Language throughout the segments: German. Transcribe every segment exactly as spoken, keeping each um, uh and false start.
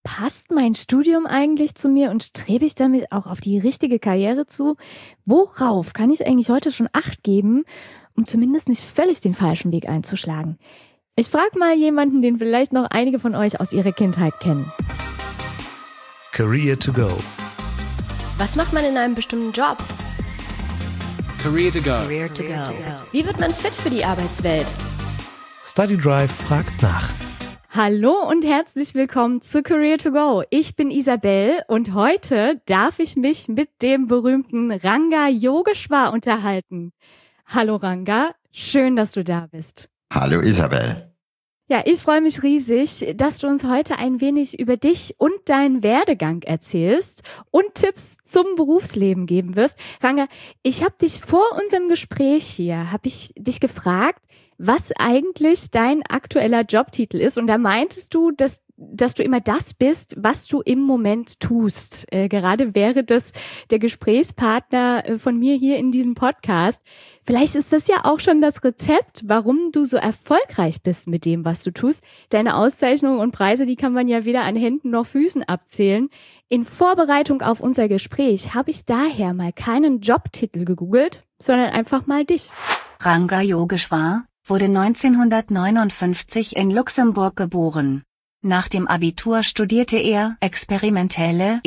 passt mein Studium eigentlich zu mir und strebe ich damit auch auf die richtige Karriere zu? Worauf kann ich eigentlich heute schon Acht geben, um zumindest nicht völlig den falschen Weg einzuschlagen? Ich frage mal jemanden, den vielleicht noch einige von euch aus ihrer Kindheit kennen. Career to go. Was macht man in einem bestimmten Job? Career to go. Career to go. Wie wird man fit für die Arbeitswelt? Study Drive fragt nach. Hallo und herzlich willkommen zu Career to go. Ich bin Isabel und heute darf ich mich mit dem berühmten Ranga Yogeshwar unterhalten. Hallo Ranga, schön, dass du da bist. Hallo Isabel. Ja, ich freue mich riesig, dass du uns heute ein wenig über dich und deinen Werdegang erzählst und Tipps zum Berufsleben geben wirst. Ranga, ich habe dich vor unserem Gespräch hier, habe ich dich gefragt, was eigentlich dein aktueller Jobtitel ist. Und da meintest du, dass dass du immer das bist, was du im Moment tust. Äh, gerade wäre das der Gesprächspartner äh, von mir hier in diesem Podcast. Vielleicht ist das ja auch schon das Rezept, warum du so erfolgreich bist mit dem, was du tust. Deine Auszeichnungen und Preise, die kann man ja weder an Händen noch Füßen abzählen. In Vorbereitung auf unser Gespräch habe ich daher mal keinen Jobtitel gegoogelt, sondern einfach mal dich. Ranga Yogeshwar wurde neunzehnhundertneunundfünfzig in Luxemburg geboren. Nach dem Abitur studierte er experimentelle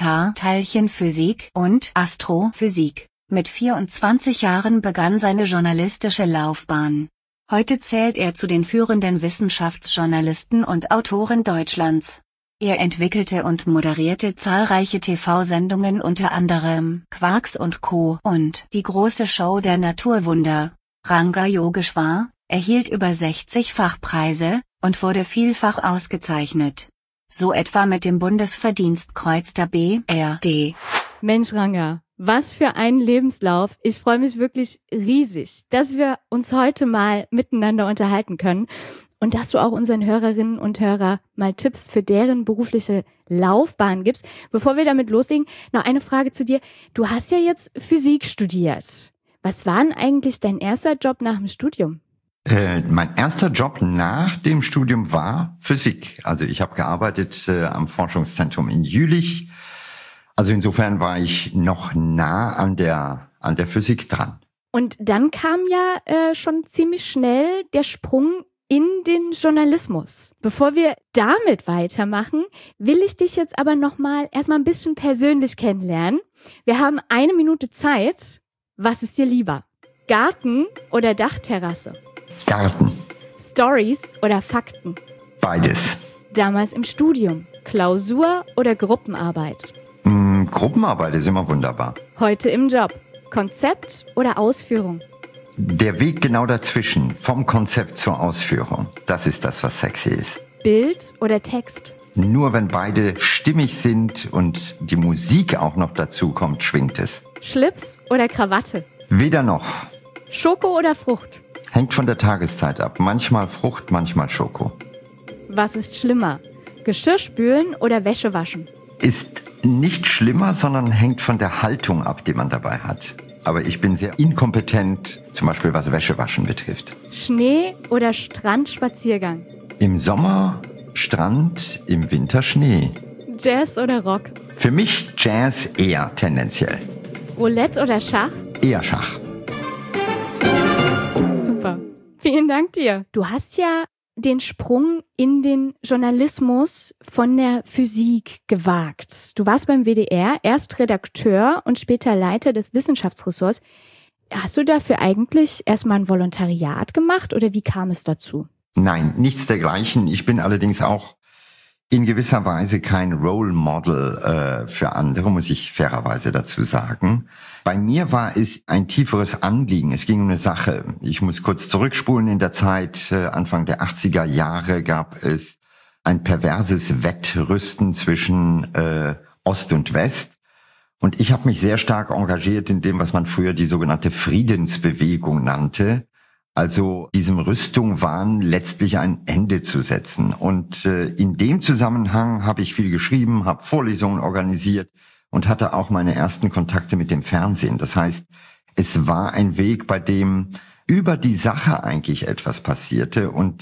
Elementarteilchenphysik und Astrophysik. Mit vierundzwanzig Jahren begann seine journalistische Laufbahn. Heute zählt er zu den führenden Wissenschaftsjournalisten und Autoren Deutschlands. Er entwickelte und moderierte zahlreiche T V-Sendungen, unter anderem Quarks und Co. und die große Show der Naturwunder. Ranga Yogeshwar erhielt über sechzig Fachpreise und wurde vielfach ausgezeichnet. So etwa mit dem Bundesverdienstkreuz der B R D. Mensch Ranga, was für ein Lebenslauf. Ich freue mich wirklich riesig, dass wir uns heute mal miteinander unterhalten können und dass du auch unseren Hörerinnen und Hörern mal Tipps für deren berufliche Laufbahn gibst. Bevor wir damit loslegen, noch eine Frage zu dir. Du hast ja jetzt Physik studiert. Was war denn eigentlich dein erster Job nach dem Studium? Äh, mein erster Job nach dem Studium war Physik. Also ich habe gearbeitet äh, am Forschungszentrum in Jülich. Also insofern war ich noch nah an der an der Physik dran. Und dann kam ja äh, schon ziemlich schnell der Sprung in den Journalismus. Bevor wir damit weitermachen, will ich dich jetzt aber noch mal erstmal ein bisschen persönlich kennenlernen. Wir haben eine Minute Zeit. Was ist dir lieber? Garten oder Dachterrasse? Garten. Stories oder Fakten? Beides. Damals im Studium. Klausur oder Gruppenarbeit? Mm, Gruppenarbeit ist immer wunderbar. Heute im Job. Konzept oder Ausführung? Der Weg genau dazwischen, vom Konzept zur Ausführung. Das ist das, was sexy ist. Bild oder Text? Nur wenn beide stimmig sind und die Musik auch noch dazu kommt, schwingt es. Schlips oder Krawatte? Weder noch. Schoko oder Frucht? Hängt von der Tageszeit ab. Manchmal Frucht, manchmal Schoko. Was ist schlimmer? Geschirr spülen oder Wäsche waschen? Ist nicht schlimmer, sondern hängt von der Haltung ab, die man dabei hat. Aber ich bin sehr inkompetent, zum Beispiel was Wäschewaschen betrifft. Schnee oder Strandspaziergang? Im Sommer Strand, im Winter Schnee. Jazz oder Rock? Für mich Jazz eher tendenziell. Roulette oder Schach? Eher Schach. Super. Vielen Dank dir. Du hast ja den Sprung in den Journalismus von der Physik gewagt. Du warst beim W D R, erst Redakteur und später Leiter des Wissenschaftsressorts. Hast du dafür eigentlich erstmal ein Volontariat gemacht oder wie kam es dazu? Nein, nichts dergleichen. Ich bin allerdings auch in gewisser Weise kein Role Model äh, für andere, muss ich fairerweise dazu sagen. Bei mir war es ein tieferes Anliegen. Es ging um eine Sache. Ich muss kurz zurückspulen in der Zeit. Äh, Anfang der achtziger Jahre gab es ein perverses Wettrüsten zwischen äh, Ost und West. Und ich habe mich sehr stark engagiert in dem, was man früher die sogenannte Friedensbewegung nannte. Also diesem Rüstungswahn letztlich ein Ende zu setzen. Und äh, in dem Zusammenhang habe ich viel geschrieben, habe Vorlesungen organisiert und hatte auch meine ersten Kontakte mit dem Fernsehen. Das heißt, es war ein Weg, bei dem über die Sache eigentlich etwas passierte. Und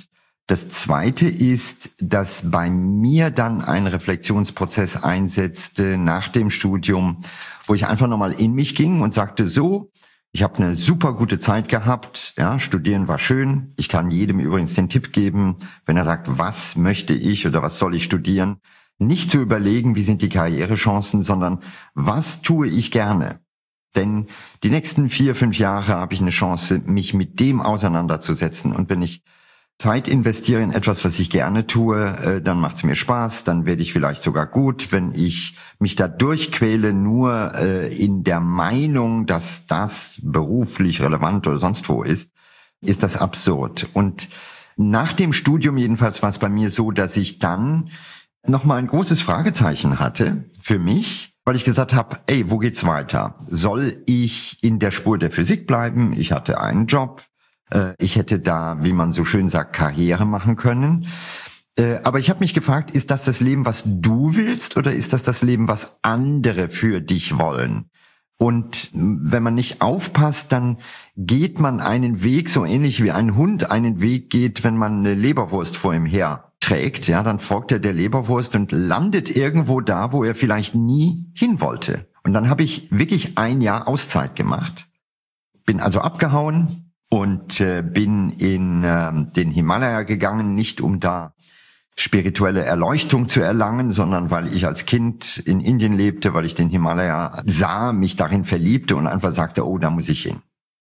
Das Zweite ist, dass bei mir dann ein Reflexionsprozess einsetzte nach dem Studium, wo ich einfach nochmal in mich ging und sagte, so, ich habe eine super gute Zeit gehabt, ja, studieren war schön. Ich kann jedem übrigens den Tipp geben, wenn er sagt, was möchte ich oder was soll ich studieren, nicht zu überlegen, wie sind die Karrierechancen, sondern was tue ich gerne. Denn die nächsten vier, fünf Jahre habe ich eine Chance, mich mit dem auseinanderzusetzen. Und wenn ich Zeit investiere in etwas, was ich gerne tue, dann macht es mir Spaß, dann werde ich vielleicht sogar gut. Wenn ich mich da durchquäle, nur in der Meinung, dass das beruflich relevant oder sonst wo ist, ist das absurd. Und nach dem Studium jedenfalls war es bei mir so, dass ich dann nochmal ein großes Fragezeichen hatte für mich, weil ich gesagt habe, ey, wo geht's weiter? Soll ich in der Spur der Physik bleiben? Ich hatte einen Job. Ich hätte da, wie man so schön sagt, Karriere machen können. Aber ich habe mich gefragt, ist das das Leben, was du willst, oder ist das das Leben, was andere für dich wollen? Und wenn man nicht aufpasst, dann geht man einen Weg, so ähnlich wie ein Hund einen Weg geht, wenn man eine Leberwurst vor ihm her trägt. Ja, dann folgt er der Leberwurst und landet irgendwo da, wo er vielleicht nie hin wollte. Und dann habe ich wirklich ein Jahr Auszeit gemacht, bin also abgehauen, und äh, bin in äh, den Himalaya gegangen, nicht um da spirituelle Erleuchtung zu erlangen, sondern weil ich als Kind in Indien lebte, weil ich den Himalaya sah, mich darin verliebte und einfach sagte, oh, da muss ich hin.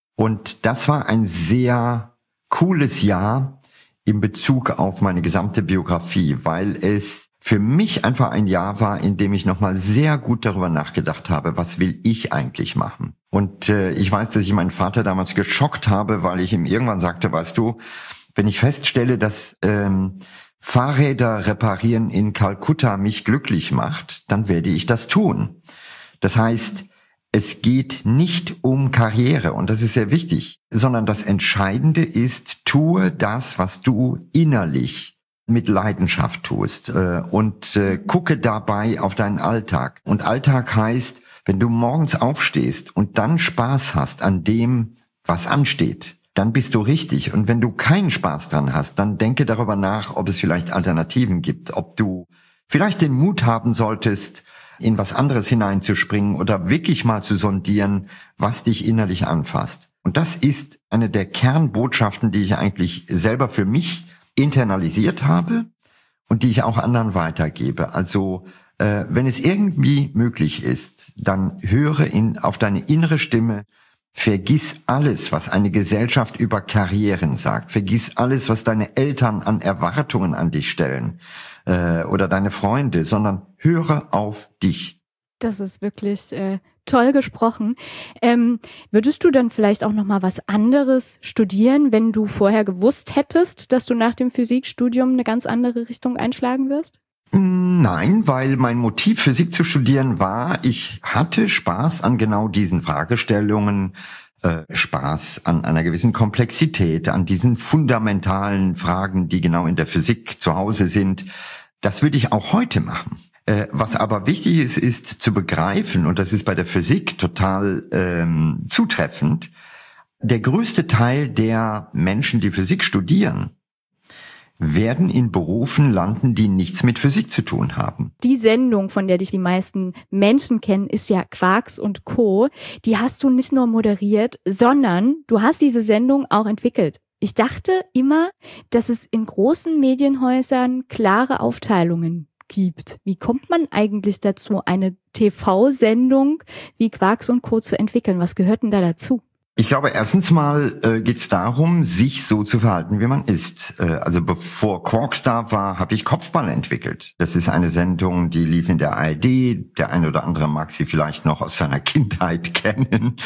Und das war ein sehr cooles Jahr in Bezug auf meine gesamte Biografie, weil es für mich einfach ein Jahr war, in dem ich nochmal sehr gut darüber nachgedacht habe, was will ich eigentlich machen. Und äh, ich weiß, dass ich meinen Vater damals geschockt habe, weil ich ihm irgendwann sagte, weißt du, wenn ich feststelle, dass ähm, Fahrräder reparieren in Kalkutta mich glücklich macht, dann werde ich das tun. Das heißt, es geht nicht um Karriere, und das ist sehr wichtig, sondern das Entscheidende ist, tue das, was du innerlich mit Leidenschaft tust, äh, und äh, gucke dabei auf deinen Alltag. Und Alltag heißt, wenn du morgens aufstehst und dann Spaß hast an dem, was ansteht, dann bist du richtig. Und wenn du keinen Spaß dran hast, dann denke darüber nach, ob es vielleicht Alternativen gibt, ob du vielleicht den Mut haben solltest, in was anderes hineinzuspringen oder wirklich mal zu sondieren, was dich innerlich anfasst. Und das ist eine der Kernbotschaften, die ich eigentlich selber für mich internalisiert habe und die ich auch anderen weitergebe. Also äh, wenn es irgendwie möglich ist, dann höre in, auf deine innere Stimme, vergiss alles, was eine Gesellschaft über Karrieren sagt, vergiss alles, was deine Eltern an Erwartungen an dich stellen äh, oder deine Freunde, sondern höre auf dich. Das ist wirklich äh, toll gesprochen. Ähm, würdest du dann vielleicht auch noch mal was anderes studieren, wenn du vorher gewusst hättest, dass du nach dem Physikstudium eine ganz andere Richtung einschlagen wirst? Nein, weil mein Motiv, Physik zu studieren, war, ich hatte Spaß an genau diesen Fragestellungen, äh, Spaß an einer gewissen Komplexität, an diesen fundamentalen Fragen, die genau in der Physik zu Hause sind. Das würde ich auch heute machen. Äh, was aber wichtig ist, ist zu begreifen, und das ist bei der Physik total ähm, zutreffend, der größte Teil der Menschen, die Physik studieren, werden in Berufen landen, die nichts mit Physik zu tun haben. Die Sendung, von der dich die meisten Menschen kennen, ist ja Quarks und Co. Die hast du nicht nur moderiert, sondern du hast diese Sendung auch entwickelt. Ich dachte immer, dass es in großen Medienhäusern klare Aufteilungen gibt. Wie kommt man eigentlich dazu, eine T V-Sendung wie Quarks und Co. zu entwickeln? Was gehört denn da dazu? Ich glaube, erstens mal äh, geht es darum, sich so zu verhalten, wie man ist. Äh, also bevor Quarks da war, habe ich Kopfball entwickelt. Das ist eine Sendung, die lief in der A R D. Der eine oder andere mag sie vielleicht noch aus seiner Kindheit kennen.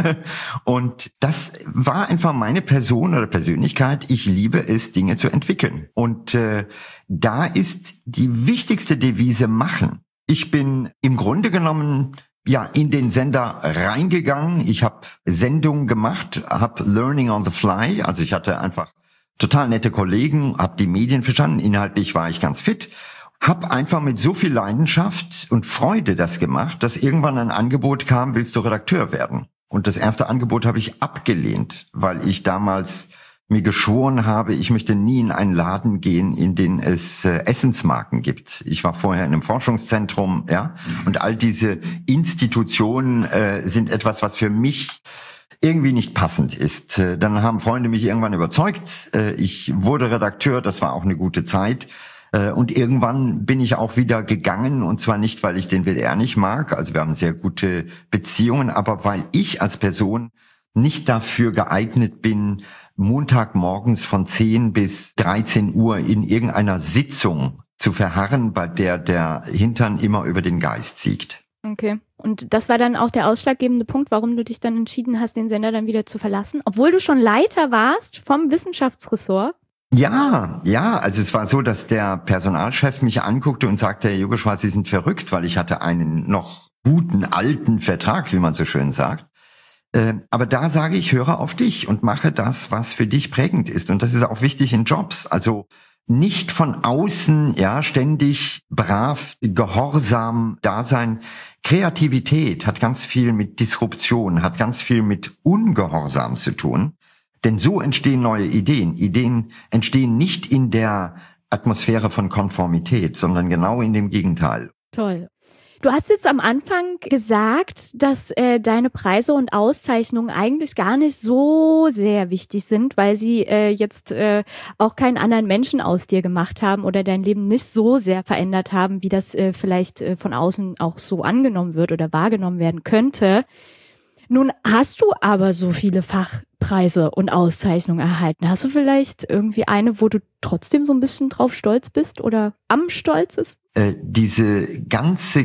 Und das war einfach meine Person oder Persönlichkeit. Ich liebe es, Dinge zu entwickeln. Und äh, da ist die wichtigste Devise machen. Ich bin im Grunde genommen ja in den Sender reingegangen. Ich habe Sendungen gemacht, habe Learning on the Fly. Also ich hatte einfach total nette Kollegen, habe die Medien verstanden. Inhaltlich war ich ganz fit. Habe einfach mit so viel Leidenschaft und Freude das gemacht, dass irgendwann ein Angebot kam, willst du Redakteur werden? Und das erste Angebot habe ich abgelehnt, weil ich damals mir geschworen habe, ich möchte nie in einen Laden gehen, in den es äh, Essensmarken gibt. Ich war vorher in einem Forschungszentrum, ja, und all diese Institutionen äh, sind etwas, was für mich irgendwie nicht passend ist. Äh, dann haben Freunde mich irgendwann überzeugt. Äh, ich wurde Redakteur, das war auch eine gute Zeit. Äh, und irgendwann bin ich auch wieder gegangen, und zwar nicht, weil ich den W D R nicht mag, also wir haben sehr gute Beziehungen, aber weil ich als Person nicht dafür geeignet bin, Montagmorgens von zehn bis dreizehn Uhr in irgendeiner Sitzung zu verharren, bei der der Hintern immer über den Geist siegt. Okay. Und das war dann auch der ausschlaggebende Punkt, warum du dich dann entschieden hast, den Sender dann wieder zu verlassen, obwohl du schon Leiter warst vom Wissenschaftsressort? Ja, ja, also es war so, dass der Personalchef mich anguckte und sagte, Herr Yogeshwar, Sie sind verrückt, weil ich hatte einen noch guten alten Vertrag, wie man so schön sagt. Aber da sage ich, höre auf dich und mache das, was für dich prägend ist. Und das ist auch wichtig in Jobs. Also nicht von außen, ja, ständig brav, gehorsam da sein. Kreativität hat ganz viel mit Disruption, hat ganz viel mit Ungehorsam zu tun. Denn so entstehen neue Ideen. Ideen entstehen nicht in der Atmosphäre von Konformität, sondern genau in dem Gegenteil. Toll. Du hast jetzt am Anfang gesagt, dass äh, deine Preise und Auszeichnungen eigentlich gar nicht so sehr wichtig sind, weil sie äh, jetzt äh, auch keinen anderen Menschen aus dir gemacht haben oder dein Leben nicht so sehr verändert haben, wie das äh, vielleicht äh, von außen auch so angenommen wird oder wahrgenommen werden könnte. Nun hast du aber so viele Fachpreise und Auszeichnungen erhalten. Hast du vielleicht irgendwie eine, wo du trotzdem so ein bisschen drauf stolz bist oder am stolzesten? Äh, diese ganze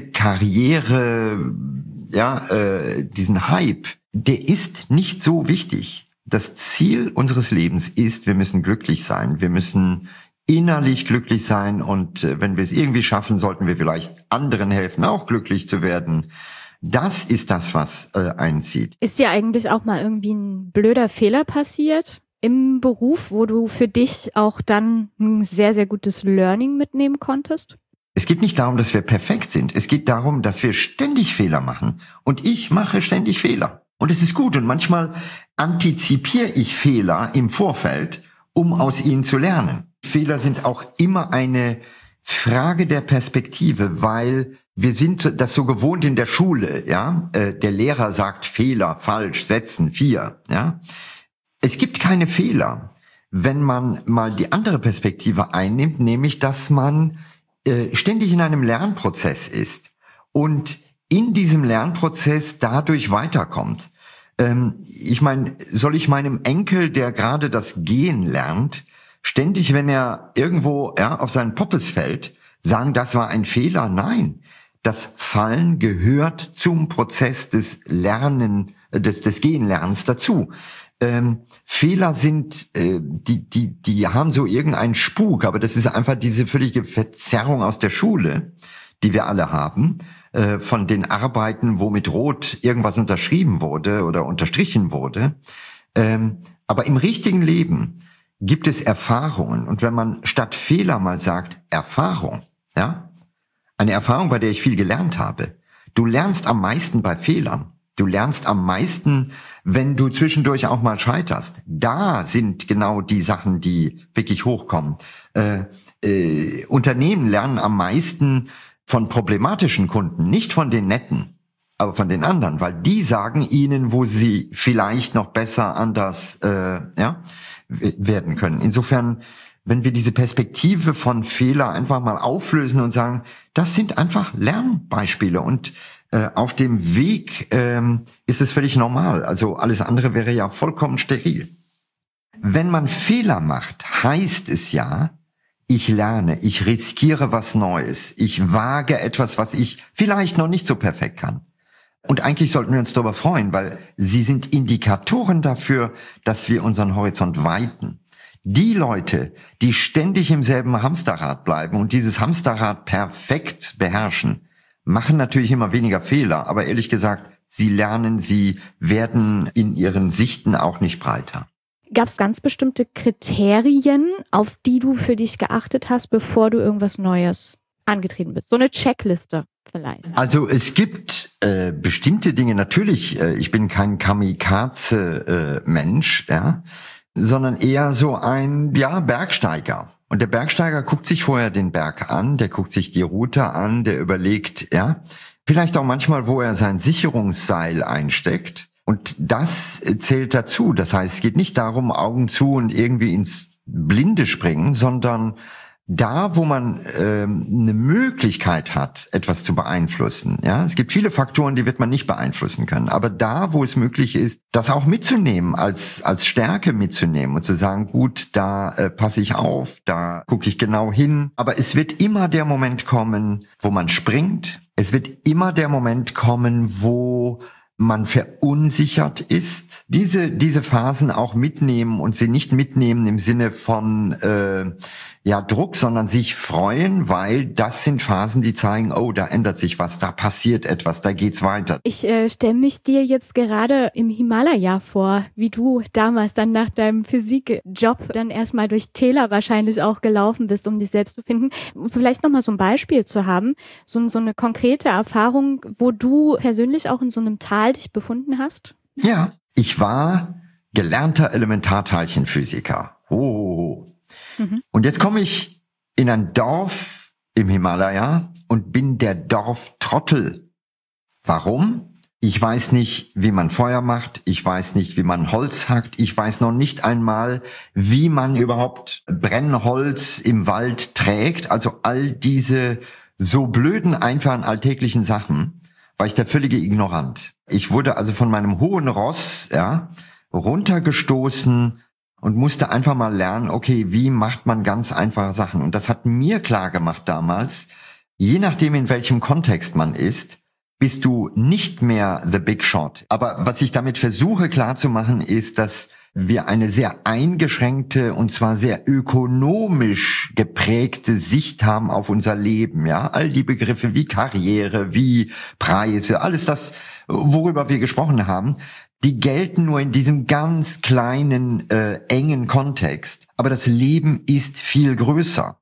Karriere, ja, äh, diesen Hype, der ist nicht so wichtig. Das Ziel unseres Lebens ist, wir müssen glücklich sein. Wir müssen innerlich glücklich sein, und äh, wenn wir es irgendwie schaffen, sollten wir vielleicht anderen helfen, auch glücklich zu werden. Das ist das, was äh, einzieht. Ist dir eigentlich auch mal irgendwie ein blöder Fehler passiert im Beruf, wo du für dich auch dann ein sehr, sehr gutes Learning mitnehmen konntest? Es geht nicht darum, dass wir perfekt sind. Es geht darum, dass wir ständig Fehler machen. Und ich mache ständig Fehler. Und es ist gut. Und manchmal antizipiere ich Fehler im Vorfeld, um aus ihnen zu lernen. Fehler sind auch immer eine Frage der Perspektive, weil wir sind das so gewohnt in der Schule, ja. Äh, der Lehrer sagt Fehler, falsch, setzen, vier, ja. Es gibt keine Fehler, wenn man mal die andere Perspektive einnimmt, nämlich, dass man äh, ständig in einem Lernprozess ist und in diesem Lernprozess dadurch weiterkommt. Ähm, ich meine, soll ich meinem Enkel, der gerade das Gehen lernt, ständig, wenn er irgendwo ja, auf seinen Poppes fällt, sagen, das war ein Fehler? Nein. Das Fallen gehört zum Prozess des Lernen, des, des Gehenlernens dazu. Ähm, Fehler sind, äh, die, die, die haben so irgendeinen Spuk, aber das ist einfach diese völlige Verzerrung aus der Schule, die wir alle haben, äh, von den Arbeiten, wo mit Rot irgendwas unterschrieben wurde oder unterstrichen wurde. Ähm, aber im richtigen Leben gibt es Erfahrungen. Und wenn man statt Fehler mal sagt, Erfahrung, ja, eine Erfahrung, bei der ich viel gelernt habe. Du lernst am meisten bei Fehlern. Du lernst am meisten, wenn du zwischendurch auch mal scheiterst. Da sind genau die Sachen, die wirklich hochkommen. Äh, äh, Unternehmen lernen am meisten von problematischen Kunden, nicht von den netten, aber von den anderen, weil die sagen ihnen, wo sie vielleicht noch besser anders äh, ja, werden können. Insofern, wenn wir diese Perspektive von Fehler einfach mal auflösen und sagen, das sind einfach Lernbeispiele, und äh, auf dem Weg ähm, ist es völlig normal. Also alles andere wäre ja vollkommen steril. Wenn man Fehler macht, heißt es ja, ich lerne, ich riskiere was Neues, ich wage etwas, was ich vielleicht noch nicht so perfekt kann. Und eigentlich sollten wir uns darüber freuen, weil sie sind Indikatoren dafür, dass wir unseren Horizont weiten. Die Leute, die ständig im selben Hamsterrad bleiben und dieses Hamsterrad perfekt beherrschen, machen natürlich immer weniger Fehler, aber ehrlich gesagt, sie lernen, sie werden in ihren Sichten auch nicht breiter. Gab es ganz bestimmte Kriterien, auf die du für dich geachtet hast, bevor du irgendwas Neues angetreten bist? So eine Checkliste vielleicht. Also es gibt äh, bestimmte Dinge, natürlich, äh, ich bin kein Kamikaze-Mensch, äh, ja. sondern eher so ein, ja, Bergsteiger. Und der Bergsteiger guckt sich vorher den Berg an, der guckt sich die Route an, der überlegt, ja, vielleicht auch manchmal, wo er sein Sicherungsseil einsteckt. Und das zählt dazu. Das heißt, es geht nicht darum, Augen zu und irgendwie ins Blinde springen, sondern da, wo man ähm, eine Möglichkeit hat, etwas zu beeinflussen. Ja, es gibt viele Faktoren, die wird man nicht beeinflussen können. Aber da, wo es möglich ist, das auch mitzunehmen, als als Stärke mitzunehmen und zu sagen, gut, da äh, passe ich auf, da gucke ich genau hin. Aber es wird immer der Moment kommen, wo man springt. Es wird immer der Moment kommen, wo man verunsichert ist. Diese diese Phasen auch mitnehmen und sie nicht mitnehmen im Sinne von äh, ja Druck, sondern sich freuen, weil das sind Phasen, die zeigen, oh, da ändert sich was, da passiert etwas, da geht's weiter. Ich äh, stelle mich dir jetzt gerade im Himalaya vor, wie du damals dann nach deinem Physikjob dann erstmal durch Täler wahrscheinlich auch gelaufen bist, um dich selbst zu finden. Vielleicht nochmal so ein Beispiel zu haben, so, so eine konkrete Erfahrung, wo du persönlich auch in so einem Tal dich befunden hast? Ja, ich war gelernter Elementarteilchenphysiker. Oh. Mhm. Und jetzt komme ich in ein Dorf im Himalaya und bin der Dorftrottel. Warum? Ich weiß nicht, wie man Feuer macht. Ich weiß nicht, wie man Holz hackt. Ich weiß noch nicht einmal, wie man überhaupt Brennholz im Wald trägt. Also all diese so blöden, einfachen, alltäglichen Sachen, war ich der völlige Ignorant. Ich wurde also von meinem hohen Ross, ja, runtergestoßen und musste einfach mal lernen, okay, wie macht man ganz einfache Sachen? Und das hat mir klar gemacht damals, je nachdem, in welchem Kontext man ist, bist du nicht mehr the big shot. Aber was ich damit versuche klarzumachen, ist, dass wir eine sehr eingeschränkte und zwar sehr ökonomisch geprägte Sicht haben auf unser Leben. Ja, all die Begriffe wie Karriere, wie Preise, alles das, worüber wir gesprochen haben, die gelten nur in diesem ganz kleinen, äh, engen Kontext. Aber das Leben ist viel größer.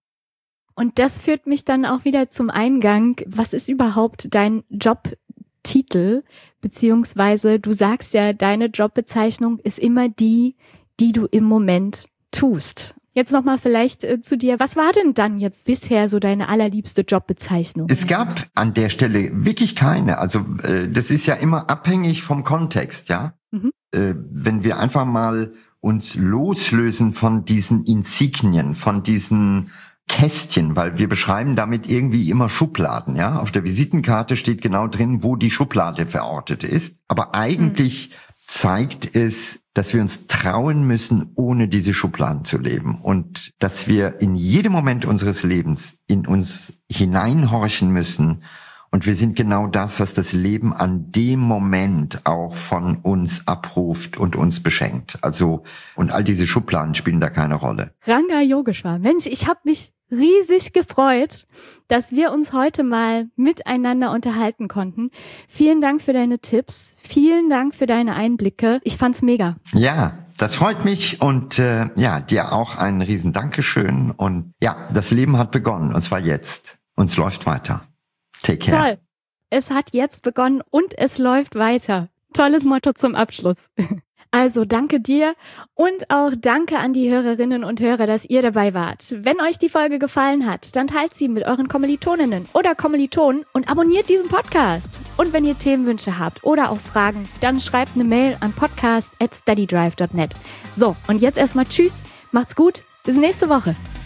Und das führt mich dann auch wieder zum Eingang. Was ist überhaupt dein Jobtitel? Beziehungsweise du sagst ja, deine Jobbezeichnung ist immer die, die du im Moment tust. Jetzt nochmal vielleicht äh, zu dir. Was war denn dann jetzt bisher so deine allerliebste Jobbezeichnung? Es gab an der Stelle wirklich keine. Also äh, das ist ja immer abhängig vom Kontext, ja. Mhm. Äh, wenn wir einfach mal uns loslösen von diesen Insignien, von diesen Kästchen, weil wir beschreiben damit irgendwie immer Schubladen, ja. Auf der Visitenkarte steht genau drin, wo die Schublade verortet ist. Aber eigentlich mhm. zeigt es, dass wir uns trauen müssen, ohne diese Schubladen zu leben und dass wir in jedem Moment unseres Lebens in uns hineinhorchen müssen und wir sind genau das, was das Leben an dem Moment auch von uns abruft und uns beschenkt. Also, und all diese Schubladen spielen da keine Rolle. Ranga Yogeshwar, Mensch, ich habe mich riesig gefreut, dass wir uns heute mal miteinander unterhalten konnten. Vielen Dank für deine Tipps, vielen Dank für deine Einblicke. Ich fand's mega. Ja, das freut mich und äh, ja, dir auch ein riesen Dankeschön. Und ja, das Leben hat begonnen und zwar jetzt. Und es läuft weiter. Take care. Toll. Es hat jetzt begonnen und es läuft weiter. Tolles Motto zum Abschluss. Also danke dir und auch danke an die Hörerinnen und Hörer, dass ihr dabei wart. Wenn euch die Folge gefallen hat, dann teilt sie mit euren Kommilitoninnen oder Kommilitonen und abonniert diesen Podcast. Und wenn ihr Themenwünsche habt oder auch Fragen, dann schreibt eine Mail an podcast at studydrive dot net. So, und jetzt erstmal tschüss, macht's gut, bis nächste Woche.